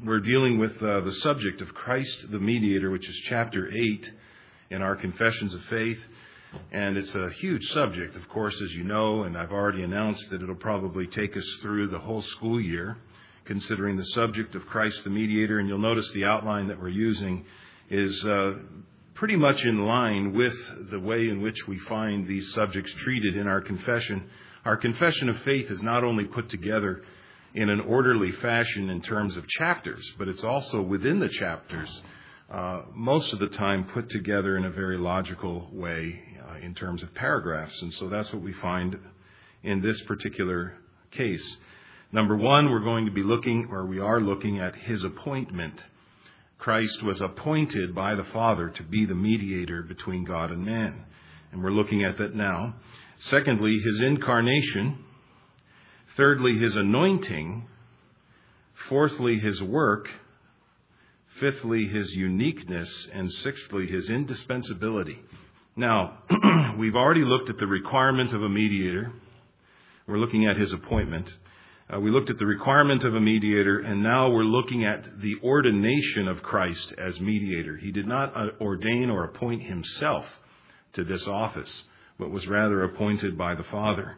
we're dealing with the subject of Christ the Mediator, which is chapter 8 in our Confessions of Faith. And it's a huge subject, of course, as you know, and I've already announced that it'll probably take us through the whole school year, considering the subject of Christ the Mediator. And you'll notice the outline that we're using is pretty much in line with the way in which we find these subjects treated in our confession. Our confession of faith is not only put together in an orderly fashion in terms of chapters, but it's also within the chapters, most of the time put together in a very logical way in terms of paragraphs. And so that's what we find in this particular case. Number one, we are looking at his appointment. Christ was appointed by the Father to be the mediator between God and man. And we're looking at that now. Secondly, his incarnation. Thirdly, his anointing. Fourthly, his work. Fifthly, his uniqueness. And sixthly, his indispensability. Now, we've already looked at the requirement of a mediator. We're looking at his appointment. We looked at the requirement of a mediator, and now we're looking at the ordination of Christ as mediator. He did not ordain or appoint himself to this office, but was rather appointed by the Father.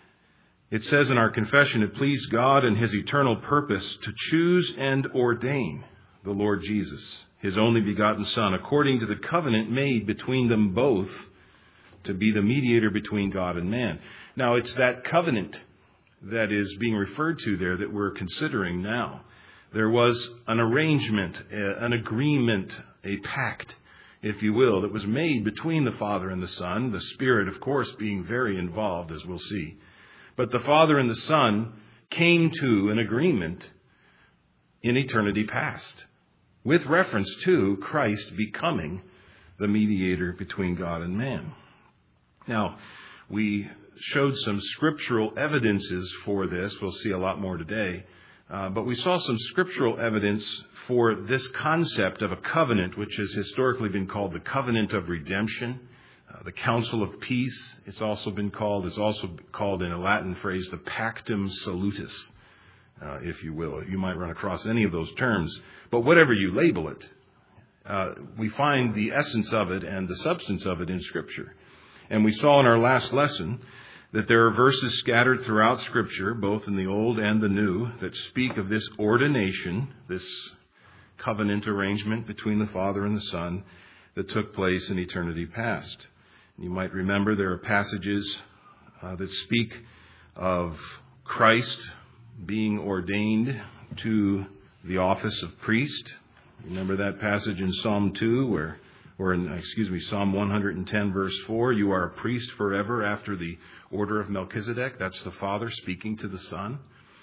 It says in our confession, it pleased God in his eternal purpose to choose and ordain the Lord Jesus, his only begotten Son, according to the covenant made between them both, to be the mediator between God and man. Now, it's that covenant that is being referred to there that we're considering now. There was an arrangement, an agreement, a pact, if you will, that was made between the Father and the Son, the Spirit, of course, being very involved, as we'll see. But the Father and the Son came to an agreement in eternity past, with reference to Christ becoming the mediator between God and man. Now, we showed some scriptural evidences for this. We'll see a lot more today. But we saw some scriptural evidence for this concept of a covenant, which has historically been called the covenant of redemption, the council of peace. It's also called in a Latin phrase, the pactum salutis, if you will. You might run across any of those terms. But whatever you label it, we find the essence of it and the substance of it in Scripture. And we saw in our last lesson that there are verses scattered throughout Scripture, both in the Old and the New, that speak of this ordination, this covenant arrangement between the Father and the Son that took place in eternity past. You might remember there are passages that speak of Christ being ordained to the office of priest. Remember that passage in Psalm 2 Psalm 110 verse 4, you are a priest forever after the order of Melchizedek. That's the Father speaking to the Son.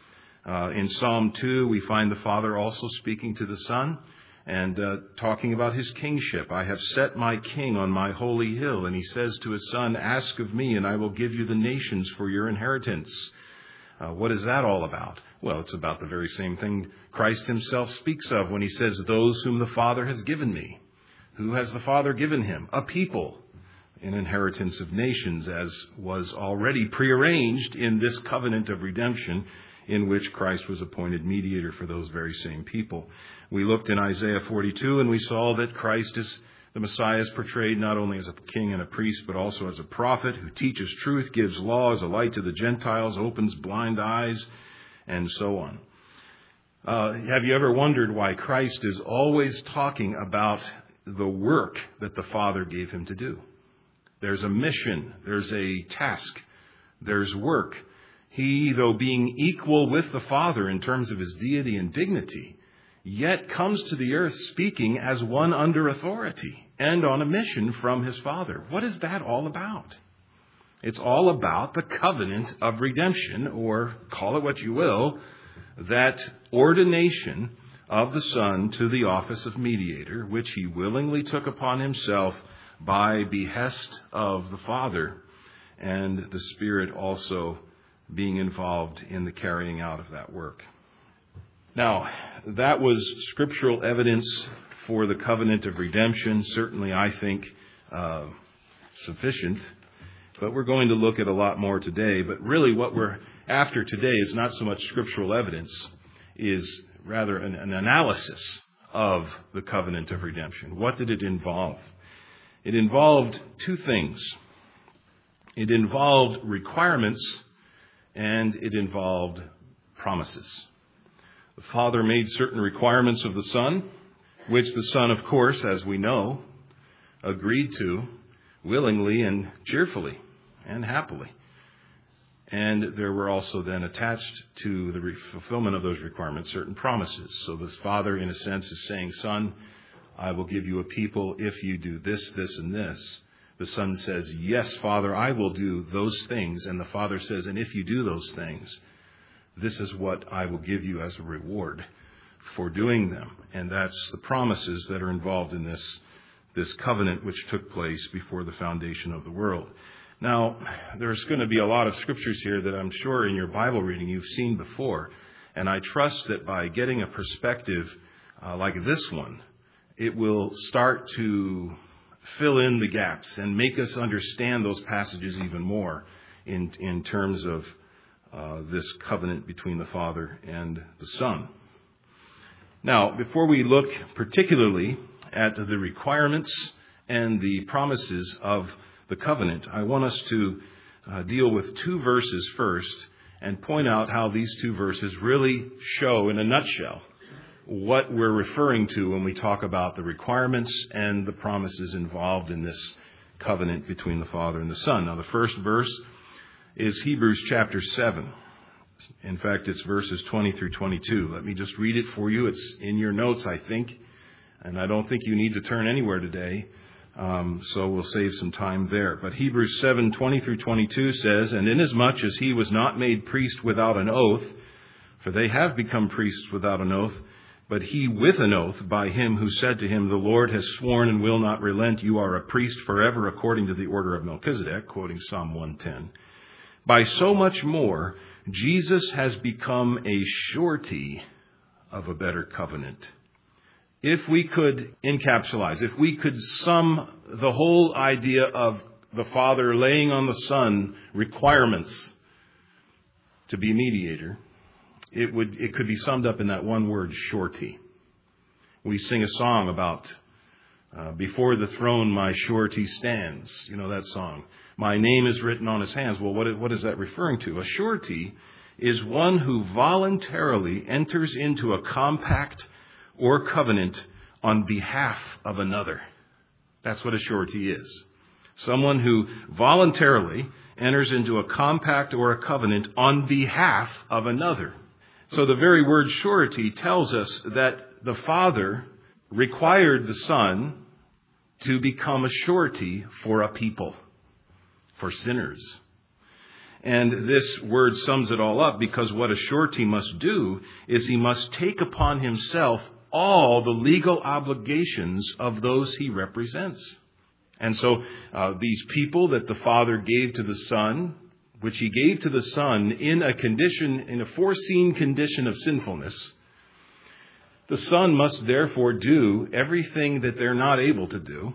In Psalm 2, we find the Father also speaking to the Son and talking about his kingship. I have set my king on my holy hill. And he says to his Son, ask of me and I will give you the nations for your inheritance. What is that all about? Well, it's about the very same thing Christ himself speaks of when he says, those whom the Father has given me. Who has the Father given him? A people, an inheritance of nations, as was already prearranged in this covenant of redemption in which Christ was appointed mediator for those very same people. We looked in Isaiah 42 and we saw that Christ is the Messiah is portrayed not only as a king and a priest, but also as a prophet who teaches truth, gives law as a light to the Gentiles, opens blind eyes, and so on. Have you ever wondered why Christ is always talking about the work that the Father gave him to do? There's a mission, there's a task, there's work. He, though being equal with the Father in terms of his deity and dignity, yet comes to the earth speaking as one under authority and on a mission from his Father. What is that all about? It's all about the covenant of redemption, or call it what you will, that ordination of the Son to the office of mediator, which he willingly took upon himself by behest of the Father, and the Spirit also being involved in the carrying out of that work. Now, that was scriptural evidence for the covenant of redemption. Certainly, I think, sufficient. But we're going to look at a lot more today. But really what we're after today is not so much scriptural evidence, is rather an analysis of the covenant of redemption. What did it involve? It involved two things. It involved requirements and it involved promises. The Father made certain requirements of the Son, which the Son, of course, as we know, agreed to willingly and cheerfully and happily. And there were also then attached to the fulfillment of those requirements certain promises. So the Father, in a sense, is saying, Son, I will give you a people if you do this, this, and this. The Son says, yes, Father, I will do those things. And the Father says, and if you do those things, this is what I will give you as a reward for doing them. And that's the promises that are involved in this covenant which took place before the foundation of the world. Now, there's going to be a lot of scriptures here that I'm sure in your Bible reading you've seen before. And I trust that by getting a perspective like this one, it will start to fill in the gaps and make us understand those passages even more in terms of this covenant between the Father and the Son. Now, before we look particularly at the requirements and the promises of the covenant, I want us to deal with two verses first and point out how these two verses really show in a nutshell what we're referring to when we talk about the requirements and the promises involved in this covenant between the Father and the Son. Now, the first verse is Hebrews chapter 7. In fact, it's verses 20 through 22. Let me just read it for you. It's in your notes, I think, and I don't think you need to turn anywhere today. So we'll save some time there. But Hebrews 7, 20 through 22 says, And inasmuch as he was not made priest without an oath, for they have become priests without an oath, but he with an oath by him who said to him, The Lord has sworn and will not relent. You are a priest forever according to the order of Melchizedek, quoting Psalm 110. By so much more, Jesus has become a surety of a better covenant. If we could encapsulize, if we could sum the whole idea of the Father laying on the Son requirements to be mediator, it could be summed up in that one word, surety. We sing a song about, before the throne my surety stands. You know that song. My name is written on his hands. Well, what is that referring to? A surety is one who voluntarily enters into a compact or covenant on behalf of another. That's what a surety is. Someone who voluntarily enters into a compact or a covenant on behalf of another. So the very word surety tells us that the Father required the Son to become a surety for a people, for sinners. And this word sums it all up, because what a surety must do is he must take upon himself all the legal obligations of those he represents. And so these people that the Father gave to the Son, which he gave to the Son in a foreseen condition of sinfulness, the Son must therefore do everything that they're not able to do.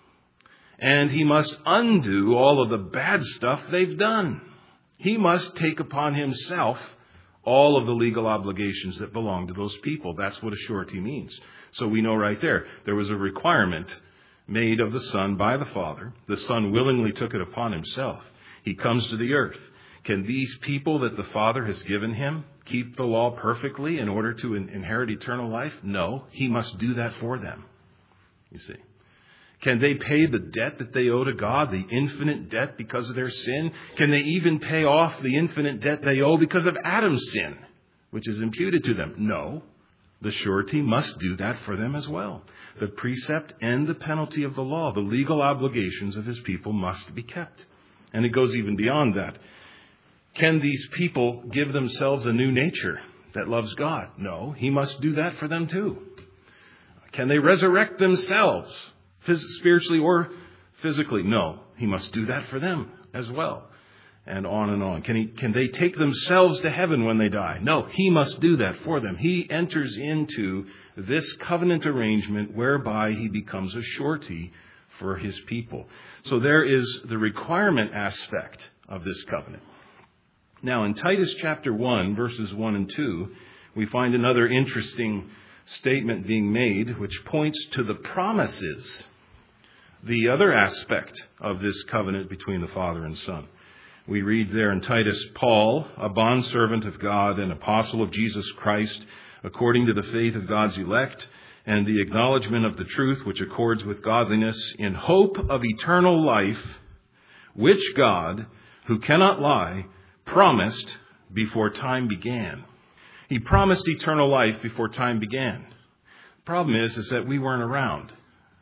And he must undo all of the bad stuff they've done. He must take upon himself all of the legal obligations that belong to those people. That's what a surety means. So we know right there was a requirement made of the Son by the Father. The Son willingly took it upon himself. He comes to the earth. Can these people that the Father has given him keep the law perfectly in order to inherit eternal life? No, he must do that for them. You see. Can they pay the debt that they owe to God, the infinite debt because of their sin? Can they even pay off the infinite debt they owe because of Adam's sin, which is imputed to them? No. The surety must do that for them as well. The precept and the penalty of the law, the legal obligations of his people must be kept. And it goes even beyond that. Can these people give themselves a new nature that loves God? No, he must do that for them too. Can they resurrect themselves, spiritually or physically? No, he must do that for them as well. And on and on. Can they take themselves to heaven when they die? No, he must do that for them. He enters into this covenant arrangement whereby he becomes a surety for his people. So there is the requirement aspect of this covenant. Now in Titus chapter 1, verses 1 and 2, we find another interesting statement being made, which points to the promises, the other aspect of this covenant between the Father and Son. We read there in Titus, Paul, a bondservant of God and apostle of Jesus Christ, according to the faith of God's elect, and the acknowledgement of the truth which accords with godliness, in hope of eternal life, which God, who cannot lie, promised before time began. He promised eternal life before time began. The problem is that we weren't around.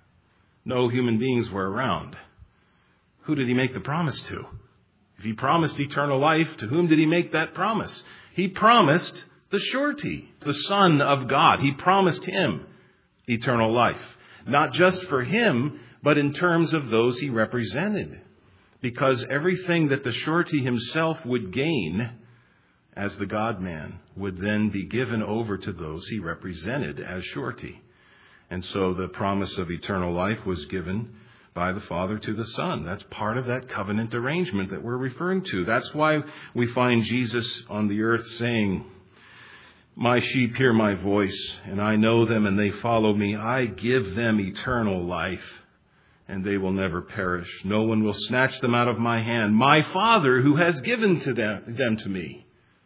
No human beings were around. Who did he make the promise to? If he promised eternal life, to whom did he make that promise? He promised the surety, the Son of God. He promised him eternal life. Not just for him, but in terms of those he represented. Because everything that the surety himself would gain as the God-man would then be given over to those he represented as surety. And so the promise of eternal life was given by the Father to the Son. That's part of that covenant arrangement that we're referring to. That's why we find Jesus on the earth saying, my sheep hear my voice, and I know them, and they follow me. I give them eternal life, and they will never perish. No one will snatch them out of my hand. My Father who has given them to me.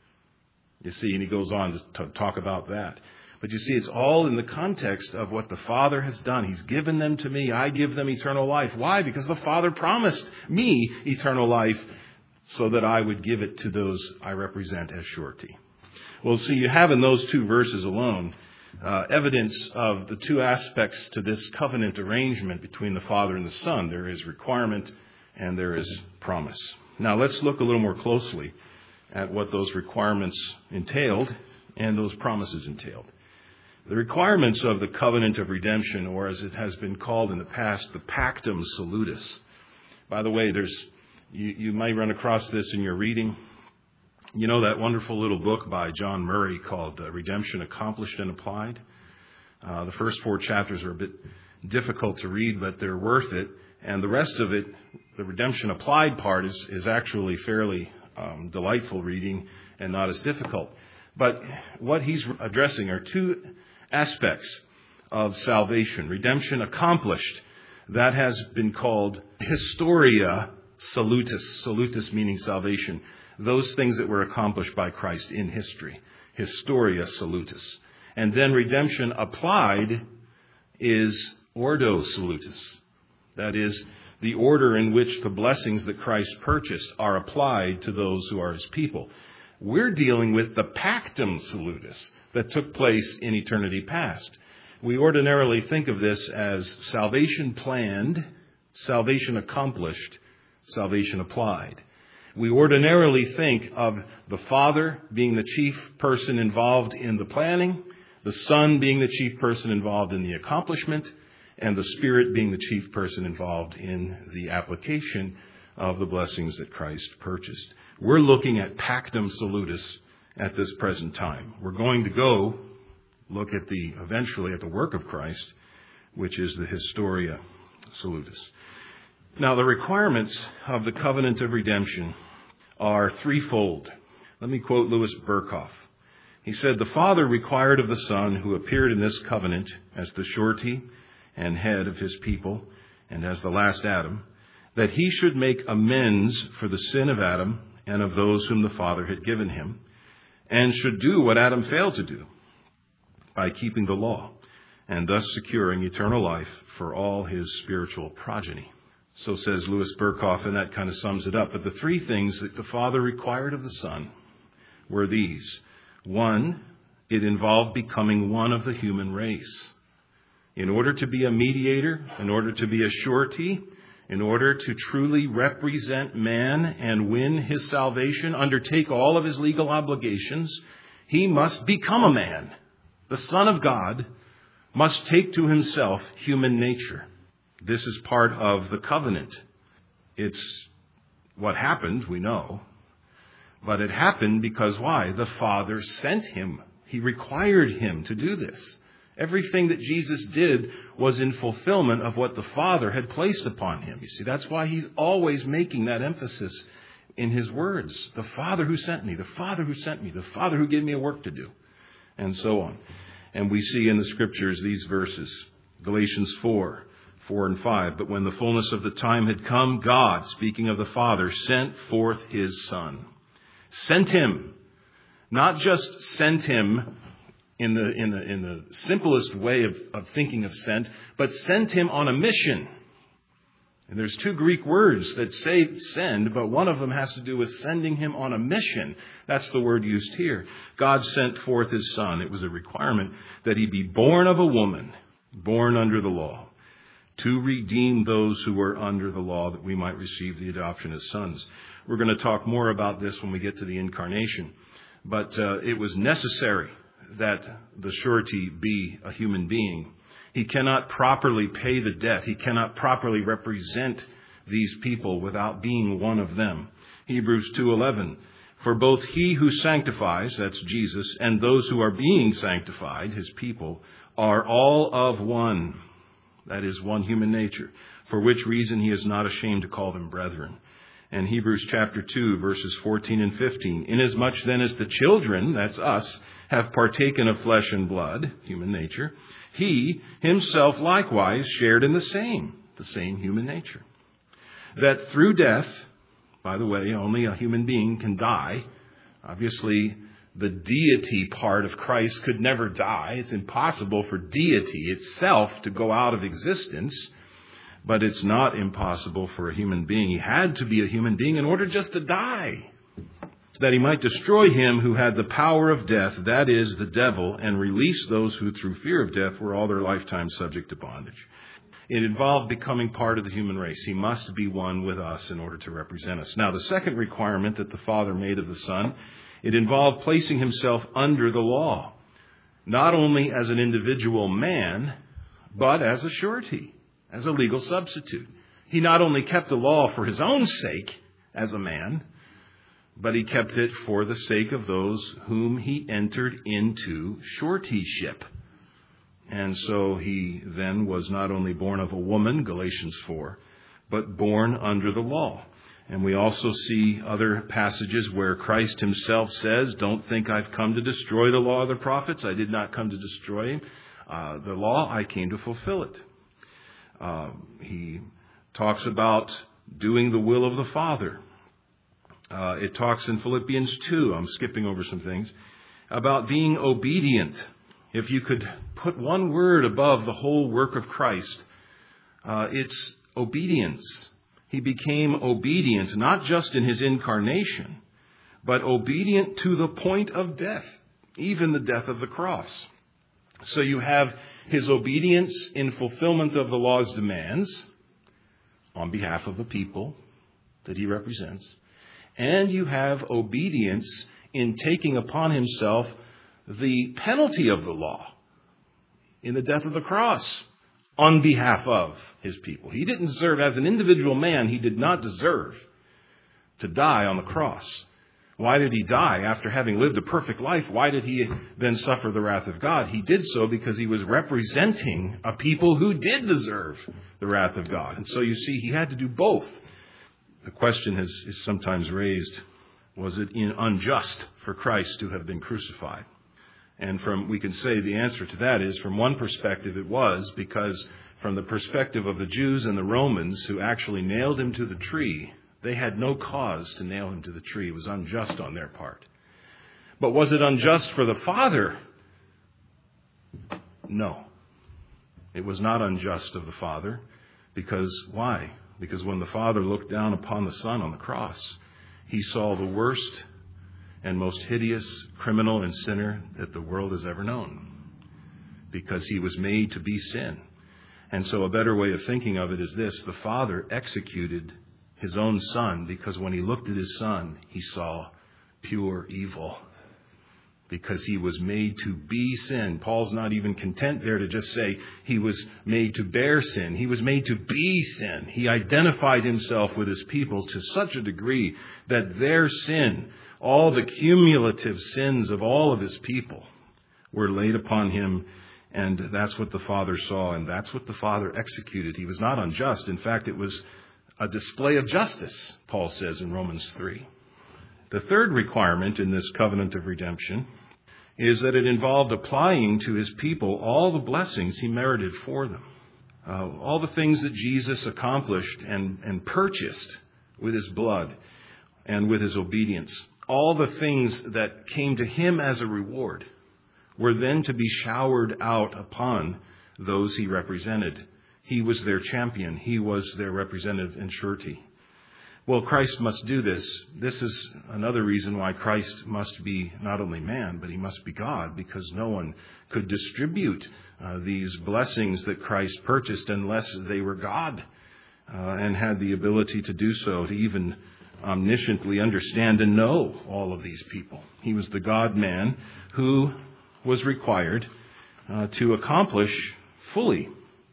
You see, and he goes on to talk about that. But you see, it's all in the context of what the Father has done. He's given them to me. I give them eternal life. Why? Because the Father promised me eternal life so that I would give it to those I represent as surety. Well, see, you have in those two verses alone evidence of the two aspects to this covenant arrangement between the Father and the Son. There is requirement and there is promise. Now, let's look a little more closely at what those requirements entailed and those promises entailed. The requirements of the covenant of redemption, or as it has been called in the past, the Pactum Salutis. By the way, you might run across this in your reading. You know that wonderful little book by John Murray called Redemption Accomplished and Applied? The first 4 chapters are a bit difficult to read, but they're worth it. And the rest of it, the redemption applied part, is actually fairly delightful reading and not as difficult. But what he's addressing are two aspects of salvation. Redemption accomplished, that has been called Historia Salutis, salutis meaning salvation. Those things that were accomplished by Christ in history. Historia Salutis. And then redemption applied is Ordo Salutis. That is, the order in which the blessings that Christ purchased are applied to those who are his people. We're dealing with the Pactum Salutis that took place in eternity past. We ordinarily think of this as salvation planned, salvation accomplished, salvation applied. We ordinarily think of the Father being the chief person involved in the planning, the Son being the chief person involved in the accomplishment, and the Spirit being the chief person involved in the application of the blessings that Christ purchased. We're looking at Pactum Salutis at this present time. We're going to go look at eventually at the work of Christ, which is the Historia Salutis. Now, the requirements of the covenant of redemption are threefold. Let me quote Louis Berkhoff. He said, the Father required of the Son, who appeared in this covenant as the surety and head of his people, and as the last Adam, that he should make amends for the sin of Adam and of those whom the Father had given him, and should do what Adam failed to do by keeping the law, and thus securing eternal life for all his spiritual progeny. So says Louis Berkhoff, and that kind of sums it up. But the three things that the Father required of the Son were these. 1, it involved becoming one of the human race. In order to be a mediator, in order to be a surety, in order to truly represent man and win his salvation, undertake all of his legal obligations, he must become a man. The Son of God must take to himself human nature. This is part of the covenant. It's what happened, we know. But it happened because why? The Father sent him. He required him to do this. Everything that Jesus did was in fulfillment of what the Father had placed upon him. You see, that's why he's always making that emphasis in his words. The Father who sent me, the Father who sent me, the Father who gave me a work to do. and so on. And we see in the Scriptures these verses, Galatians 4 and 5. But when the fullness of the time had come, God, speaking of the Father, sent forth His Son. Sent Him. Not just sent Him in the simplest way of thinking of sent, but sent Him on a mission. And there's two Greek words that say send, but one of them has to do with sending Him on a mission. That's the word used here. God sent forth His Son. It was a requirement that He be born of a woman, born under the law, to redeem those who were under the law, that we might receive the adoption as sons. We're going to talk more about this when we get to the incarnation. But it was necessary that the surety be a human being. He cannot properly pay the debt. He cannot properly represent these people without being one of them. Hebrews 2:11. For both He who sanctifies, that's Jesus, and those who are being sanctified, His people, are all of one. That is, one human nature. For which reason He is not ashamed to call them brethren. And Hebrews chapter 2, verses 14 and 15. Inasmuch then as the children, that's us, have partaken of flesh and blood, human nature, He Himself likewise shared in the same human nature. That through death, by the way, only a human being can die. Obviously, the deity part of Christ could never die. It's impossible for deity itself to go out of existence. But it's not impossible for a human being. He had to be a human being in order just to die, that He might destroy him who had the power of death, that is, the devil, and release those who through fear of death were all their lifetime subject to bondage. It involved becoming part of the human race. He must be one with us in order to represent us. Now, the second requirement that the Father made of the Son, it involved placing Himself under the law, not only as an individual man, but as a surety, as a legal substitute. He not only kept the law for His own sake as a man, but He kept it for the sake of those whom He entered into suretyship. And so He then was not only born of a woman, Galatians 4, but born under the law. And we also see other passages where Christ Himself says, don't think I've come to destroy the law of the prophets. I did not come to destroy the law. I came to fulfill it. He talks about doing the will of the Father. It talks in Philippians 2, I'm skipping over some things, about being obedient. If you could put one word above the whole work of Christ, it's obedience. He became obedient, not just in His incarnation, but obedient to the point of death, even the death of the cross. So you have His obedience in fulfillment of the law's demands on behalf of the people that He represents. And you have obedience in taking upon Himself the penalty of the law in the death of the cross on behalf of His people. He didn't deserve, as an individual man, He did not deserve to die on the cross. Why did He die? After having lived a perfect life, why did He then suffer the wrath of God? He did so because He was representing a people who did deserve the wrath of God. And so you see, He had to do both. The question is sometimes raised, was it unjust for Christ to have been crucified? And we can say the answer to that is, from one perspective it was, because from the perspective of the Jews and the Romans who actually nailed Him to the tree, they had no cause to nail Him to the tree. It was unjust on their part. But was it unjust for the Father? No. It was not unjust of the Father. Because why? Because when the Father looked down upon the Son on the cross, He saw the worst and most hideous criminal and sinner that the world has ever known. Because He was made to be sin. And so a better way of thinking of it is this: the Father executed His own Son, because when He looked at His Son, He saw pure evil. Because He was made to be sin. Paul's not even content there to just say He was made to bear sin. He was made to be sin. He identified Himself with His people to such a degree that their sin, all the cumulative sins of all of His people, were laid upon Him. And that's what the Father saw, and that's what the Father executed. He was not unjust. In fact, it was a display of justice, Paul says in Romans 3. The third requirement in this covenant of redemption is that it involved applying to his people all the blessings he merited for them. All the things that Jesus accomplished and purchased with his blood and with his obedience. All the things that came to him as a reward were then to be showered out upon those he represented. He was their champion. He was their representative and surety. Well, Christ must do this. This is another reason why Christ must be not only man, but he must be God, because no one could distribute these blessings that Christ purchased unless they were God and had the ability to do so, to even omnisciently understand and know all of these people. He was the God-man who was required to accomplish fully,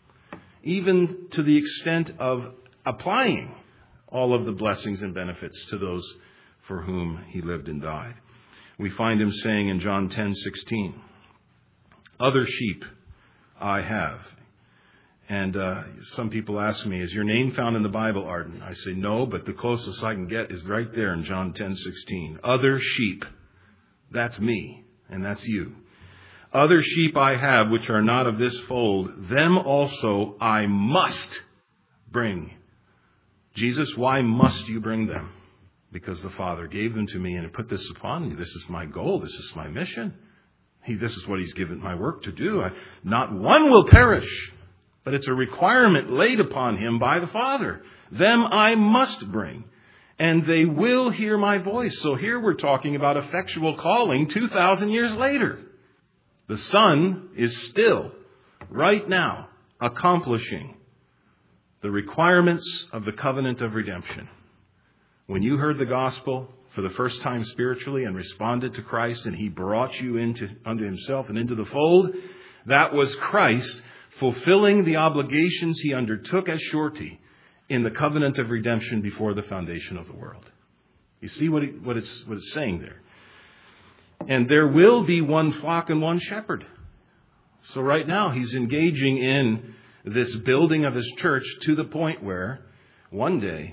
even to the extent of applying all of the blessings and benefits to those for whom he lived and died. We find him saying in John 10:16, "Other sheep I have." And some people ask me, "Is your name found in the Bible, Arden?" I say, "No, but the closest I can get is right there in John 10:16. Other sheep. That's me, and that's you. Other sheep I have, which are not of this fold, them also I must bring." Jesus, why must you bring them? Because the Father gave them to me and put this upon me. This is my goal. This is my mission. This is what he's given my work to do. Not one will perish, but it's a requirement laid upon him by the Father. Them I must bring, and they will hear my voice. So here we're talking about effectual calling 2,000 years later. The Son is still, right now, accomplishing the requirements of the covenant of redemption. When you heard the gospel for the first time spiritually and responded to Christ, and he brought you unto himself and into the fold, that was Christ fulfilling the obligations he undertook as surety in the covenant of redemption before the foundation of the world. You see what it's saying there. And there will be one flock and one shepherd. So right now he's engaging in this building of his church to the point where one day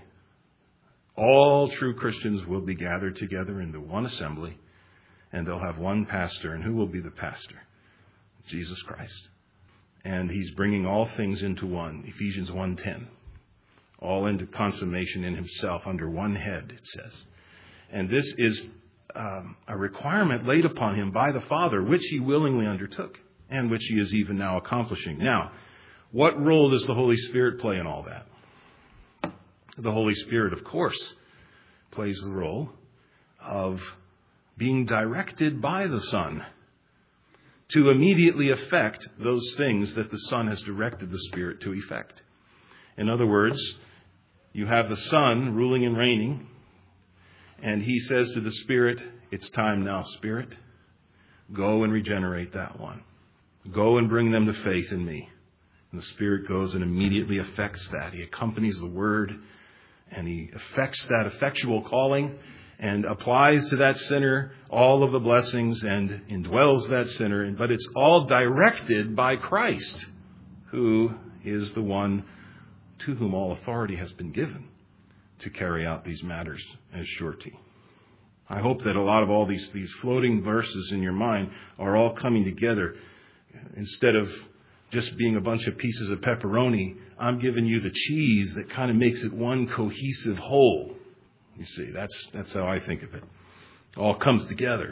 all true Christians will be gathered together into one assembly, and they'll have one pastor. And who will be the pastor? Jesus Christ. And he's bringing all things into one. Ephesians 1:10. All into consummation in himself under one head, it says. And this is a requirement laid upon him by the Father, which he willingly undertook and which he is even now accomplishing. Now, what role does the Holy Spirit play in all that? The Holy Spirit, of course, plays the role of being directed by the Son to immediately effect those things that the Son has directed the Spirit to effect. In other words, you have the Son ruling and reigning, and he says to the Spirit, "It's time now, Spirit. Go and regenerate that one. Go and bring them to faith in me." And the Spirit goes and immediately affects that. He accompanies the Word, and he effects that effectual calling and applies to that sinner all of the blessings and indwells that sinner. But it's all directed by Christ, who is the one to whom all authority has been given to carry out these matters as surety. I hope that a lot of all these floating verses in your mind are all coming together. Instead of just being a bunch of pieces of pepperoni, I'm giving you the cheese that kind of makes it one cohesive whole. You see, that's how I think of it. It all comes together.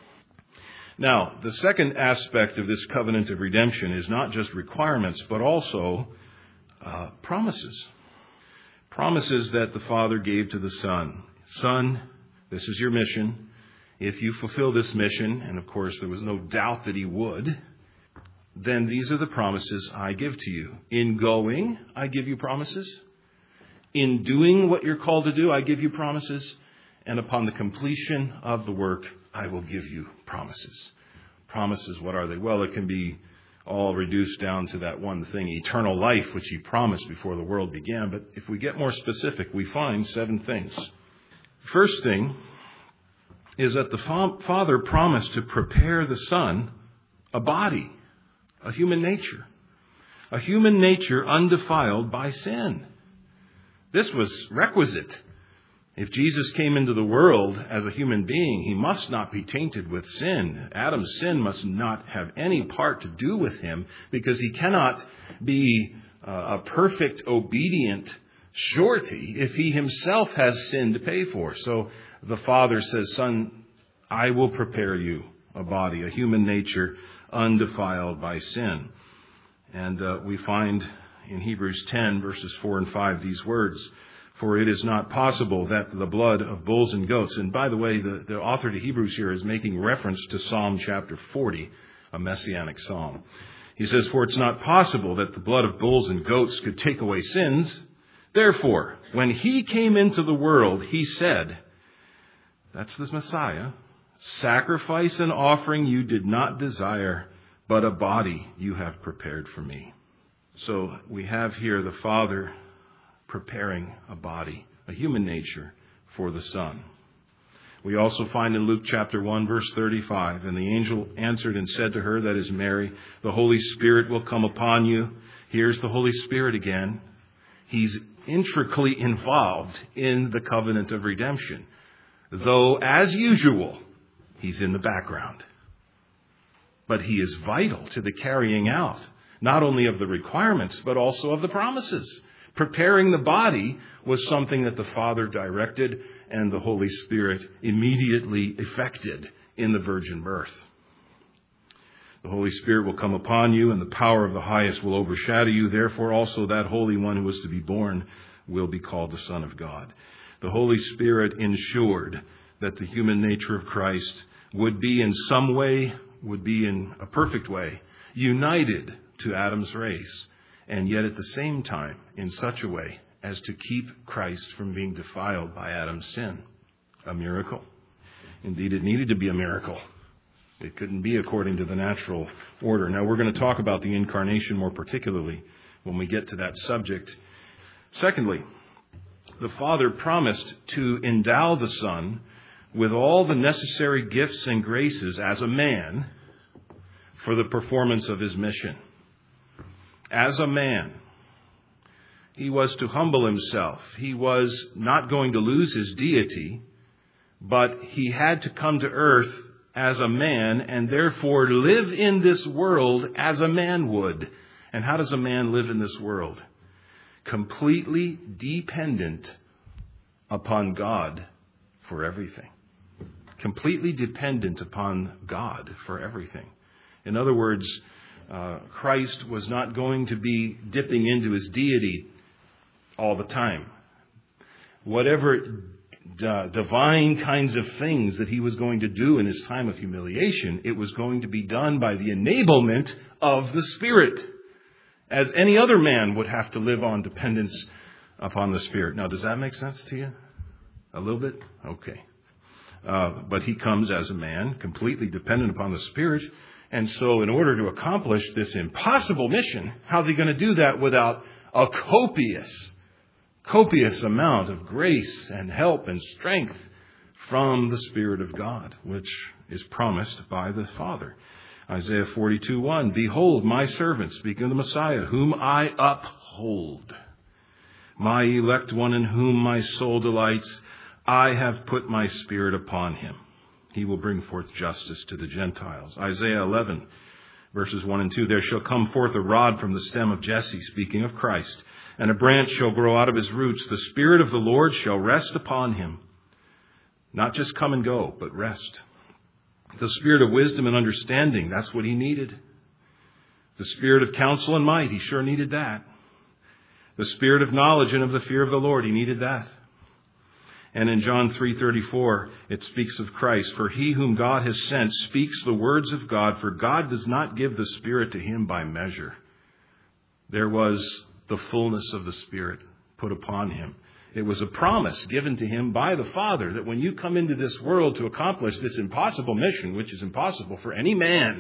Now, the second aspect of this covenant of redemption is not just requirements, but also promises. Promises that the Father gave to the Son. Son, this is your mission. If you fulfill this mission, and of course there was no doubt that he would, then these are the promises I give to you. In going, I give you promises. In doing what you're called to do, I give you promises. And upon the completion of the work, I will give you promises. Promises, what are they? Well, it can be all reduced down to that one thing, eternal life, which he promised before the world began. But if we get more specific, we find 7 things. First thing is that the Father promised to prepare the Son a body, a human nature undefiled by sin. This was requisite. If Jesus came into the world as a human being, he must not be tainted with sin. Adam's sin must not have any part to do with him, because he cannot be a perfect, obedient surety if he himself has sin to pay for. So the Father says, Son, I will prepare you a body, a human nature undefiled by sin. And we find in Hebrews 10, verses 4 and 5, these words, for it is not possible that the blood of bulls and goats, and by the way, the author to Hebrews here is making reference to Psalm chapter 40, a messianic psalm. He says, for it's not possible that the blood of bulls and goats could take away sins. Therefore, when he came into the world, he said, that's the Messiah, sacrifice and offering you did not desire, but a body you have prepared for me. So we have here the Father preparing a body, a human nature, for the Son. We also find in Luke chapter 1, verse 35, and the angel answered and said to her, that is Mary, the Holy Spirit will come upon you. Here's the Holy Spirit again. He's intricately involved in the covenant of redemption, though, as usual, he's in the background. But he is vital to the carrying out, not only of the requirements, but also of the promises. Preparing the body was something that the Father directed and the Holy Spirit immediately effected in the virgin birth. The Holy Spirit will come upon you, and the power of the highest will overshadow you. Therefore also that Holy One who is to be born will be called the Son of God. The Holy Spirit ensured that the human nature of Christ would be in some way, would be in a perfect way, united to Adam's race, and yet at the same time in such a way as to keep Christ from being defiled by Adam's sin. A miracle. Indeed, it needed to be a miracle. It couldn't be according to the natural order. Now, we're going to talk about the incarnation more particularly when we get to that subject. Secondly, the Father promised to endow the Son with all the necessary gifts and graces as a man for the performance of his mission. As a man, he was to humble himself. He was not going to lose his deity, but he had to come to earth as a man and therefore live in this world as a man would. And how does a man live in this world? Completely dependent upon God for everything. Completely dependent upon God for everything. In other words, Christ was not going to be dipping into his deity all the time. Whatever divine kinds of things that he was going to do in his time of humiliation, it was going to be done by the enablement of the Spirit, as any other man would have to live on dependence upon the Spirit. Now, does that make sense to you? A little bit? Okay. But he comes as a man, completely dependent upon the Spirit. And so in order to accomplish this impossible mission, how's he going to do that without a copious amount of grace and help and strength from the Spirit of God, which is promised by the Father? Isaiah 42:1, behold, my servant, speaking of the Messiah, whom I uphold, my elect one in whom my soul delights, I have put my Spirit upon him. He will bring forth justice to the Gentiles. Isaiah 11, verses 1 and 2, there shall come forth a rod from the stem of Jesse, speaking of Christ, and a branch shall grow out of his roots. The Spirit of the Lord shall rest upon him. Not just come and go, but rest. The Spirit of wisdom and understanding, that's what he needed. The Spirit of counsel and might, he sure needed that. The Spirit of knowledge and of the fear of the Lord, he needed that. And in John 3:34, it speaks of Christ. For he whom God has sent speaks the words of God, for God does not give the Spirit to him by measure. There was the fullness of the Spirit put upon him. It was a promise given to him by the Father that when you come into this world to accomplish this impossible mission, which is impossible for any man,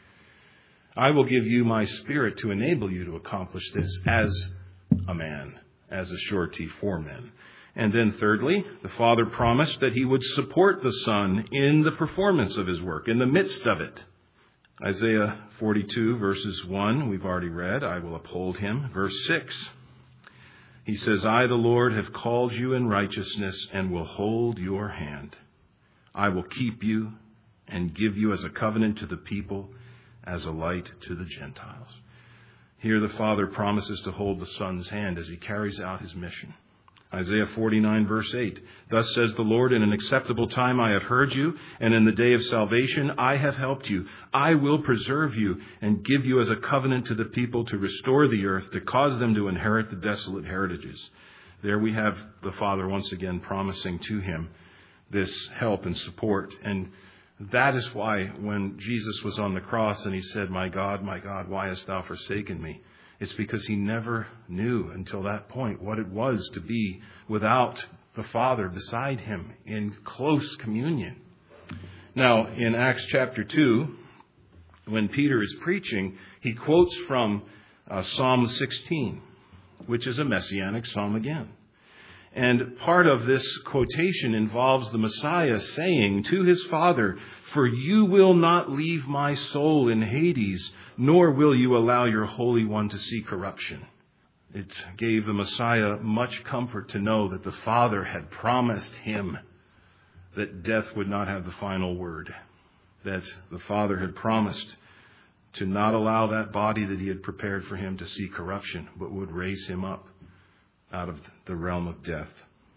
I will give you my Spirit to enable you to accomplish this as a man, as a surety for men. And then thirdly, the Father promised that he would support the Son in the performance of his work, in the midst of it. Isaiah 42, verses 1, we've already read, I will uphold him. Verse 6, He says, I, the Lord, have called you in righteousness and will hold your hand. I will keep you and give you as a covenant to the people, as a light to the Gentiles. Here the Father promises to hold the Son's hand as he carries out his mission. Isaiah 49, verse 8. Thus says the Lord, in an acceptable time I have heard you, and in the day of salvation I have helped you. I will preserve you and give you as a covenant to the people, to restore the earth, to cause them to inherit the desolate heritages. There we have the Father once again promising to him this help and support. And that is why when Jesus was on the cross and he said, my God, why hast thou forsaken me? It's because he never knew until that point what it was to be without the Father beside him in close communion. Now, in Acts chapter 2, when Peter is preaching, he quotes from Psalm 16, which is a messianic psalm again. And part of this quotation involves the Messiah saying to his Father, for you will not leave my soul in Hades, nor will you allow your Holy One to see corruption. It gave the Messiah much comfort to know that the Father had promised him that death would not have the final word, that the Father had promised to not allow that body that he had prepared for him to see corruption, but would raise him up out of the realm of death.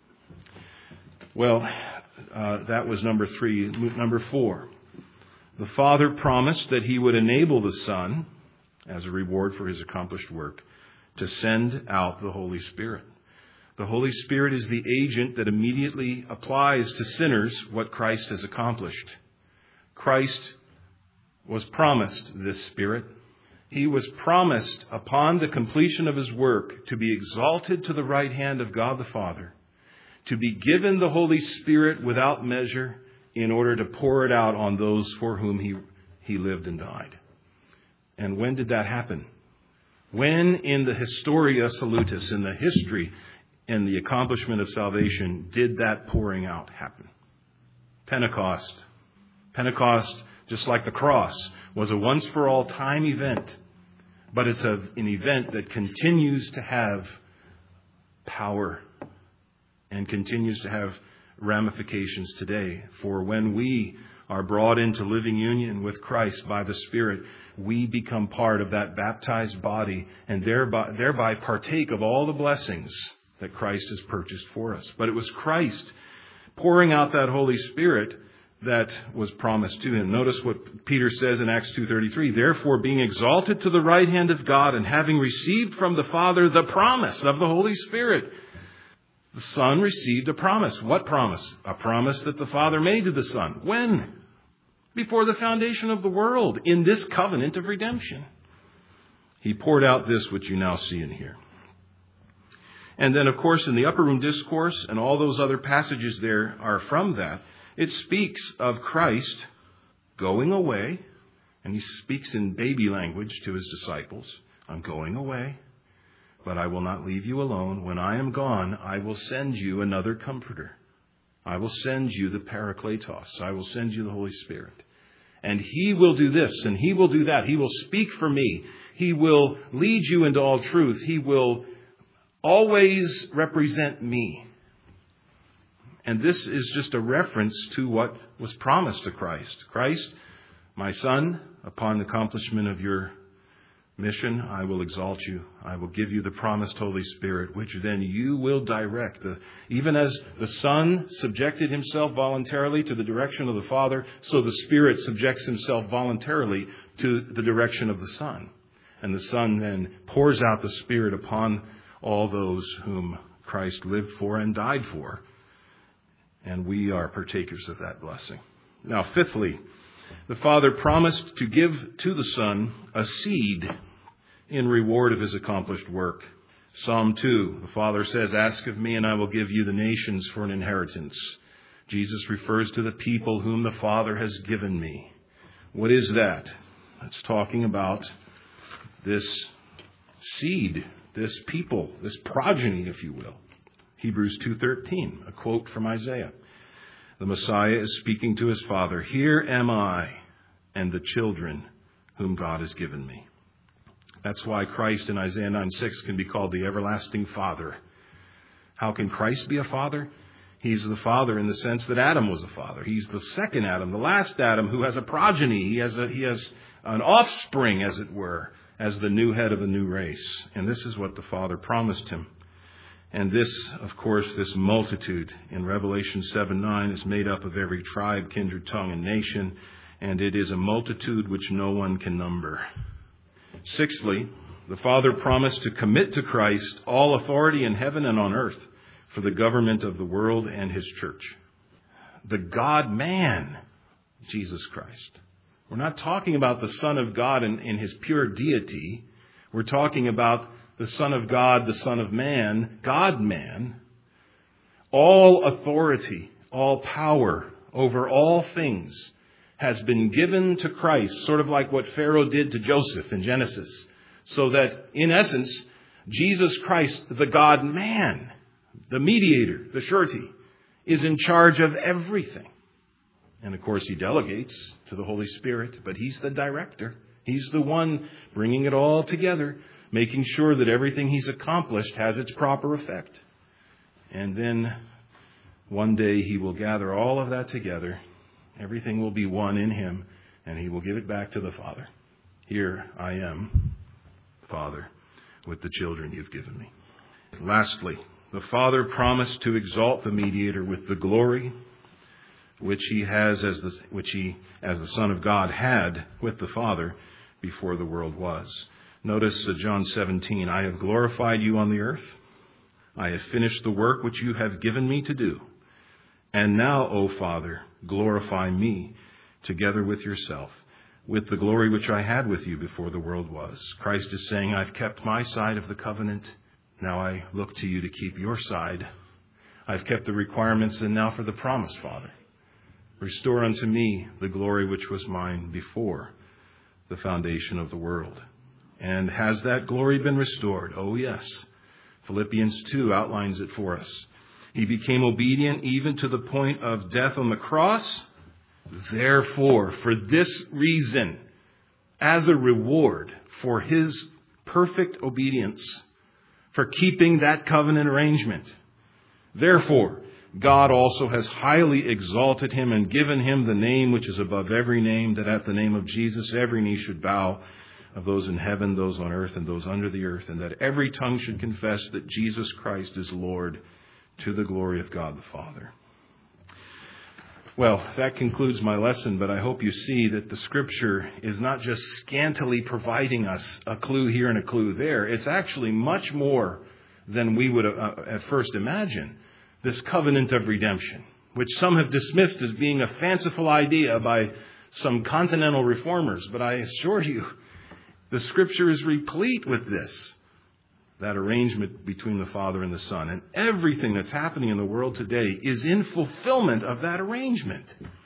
Well, that was number 3. Number 4. The Father promised that he would enable the Son, as a reward for his accomplished work, to send out the Holy Spirit. The Holy Spirit is the agent that immediately applies to sinners what Christ has accomplished. Christ was promised this Spirit. He was promised upon the completion of his work to be exalted to the right hand of God the Father, to be given the Holy Spirit without measure in order to pour it out on those for whom he lived and died. And when did that happen? When in the Historia Salutis, in the history and the accomplishment of salvation, did that pouring out happen? Pentecost. Pentecost, just like the cross, was a once-for-all time event. But it's an event that continues to have power and continues to have ramifications today. For when we are brought into living union with Christ by the Spirit, we become part of that baptized body and thereby partake of all the blessings that Christ has purchased for us. But it was Christ pouring out that Holy Spirit that was promised to him. Notice what Peter says in Acts 2:33. Therefore, being exalted to the right hand of God and having received from the Father the promise of the Holy Spirit. The Son received a promise. What promise? A promise that the Father made to the Son. When? Before the foundation of the world, in this covenant of redemption. He poured out this which you now see and hear. And then, of course, in the Upper Room Discourse, and all those other passages there are from that, it speaks of Christ going away, and he speaks in baby language to his disciples. I'm going away, but I will not leave you alone. When I am gone, I will send you another comforter. I will send you the Parakletos. I will send you the Holy Spirit. And he will do this and he will do that. He will speak for me. He will lead you into all truth. He will always represent me. And this is just a reference to what was promised to Christ. Christ, my Son, upon the accomplishment of your mission, I will exalt you. I will give you the promised Holy Spirit, which then you will direct. Even as the Son subjected himself voluntarily to the direction of the Father, so the Spirit subjects himself voluntarily to the direction of the Son. And the Son then pours out the Spirit upon all those whom Christ lived for and died for. And we are partakers of that blessing. Now, fifthly, the Father promised to give to the Son a seed in reward of his accomplished work. Psalm 2, the Father says, ask of me and I will give you the nations for an inheritance. Jesus refers to the people whom the Father has given me. What is that? It's talking about this seed, this people, this progeny, if you will. Hebrews 2:13, a quote from Isaiah. The Messiah is speaking to his Father. Here am I and the children whom God has given me. That's why Christ in Isaiah 9:6 can be called the everlasting Father. How can Christ be a father? He's the father in the sense that Adam was a father. He's the second Adam, the last Adam, who has a progeny. He has an offspring, as it were, as the new head of a new race. And this is what the Father promised him. And this, of course, this multitude in Revelation 7:9 is made up of every tribe, kindred, tongue, and nation. And it is a multitude which no one can number. Sixthly, the Father promised to commit to Christ all authority in heaven and on earth for the government of the world and his church. The God-man, Jesus Christ. We're not talking about the Son of God in his pure deity. We're talking about the Son of God, the Son of Man, God-man. All authority, all power over all things has been given to Christ, sort of like what Pharaoh did to Joseph in Genesis. So that, in essence, Jesus Christ, the God-man, the mediator, the surety, is in charge of everything. And of course, he delegates to the Holy Spirit, but he's the director. He's the one bringing it all together, making sure that everything he's accomplished has its proper effect. And then one day he will gather all of that together. Everything will be one in him, and he will give it back to the Father. Here I am, Father, with the children you've given me. Lastly, the Father promised to exalt the mediator with the glory which he, as the Son of God, had with the Father before the world was. Notice John 17, I have glorified you on the earth. I have finished the work which you have given me to do. And now, O Father, glorify me together with yourself, with the glory which I had with you before the world was. Christ is saying, I've kept my side of the covenant. Now I look to you to keep your side. I've kept the requirements, and now for the promise, Father. Restore unto me the glory which was mine before the foundation of the world. And has that glory been restored? Oh, yes. Philippians 2 outlines it for us. He became obedient even to the point of death on the cross. Therefore, for this reason, as a reward for his perfect obedience, for keeping that covenant arrangement, therefore, God also has highly exalted him and given him the name which is above every name, that at the name of Jesus every knee should bow, of those in heaven, those on earth, and those under the earth, and that every tongue should confess that Jesus Christ is Lord, to the glory of God the Father. Well, that concludes my lesson, but I hope you see that the Scripture is not just scantily providing us a clue here and a clue there. It's actually much more than we would at first imagine. This covenant of redemption, which some have dismissed as being a fanciful idea by some continental reformers. But I assure you, the Scripture is replete with this, that arrangement between the Father and the Son. And everything that's happening in the world today is in fulfillment of that arrangement.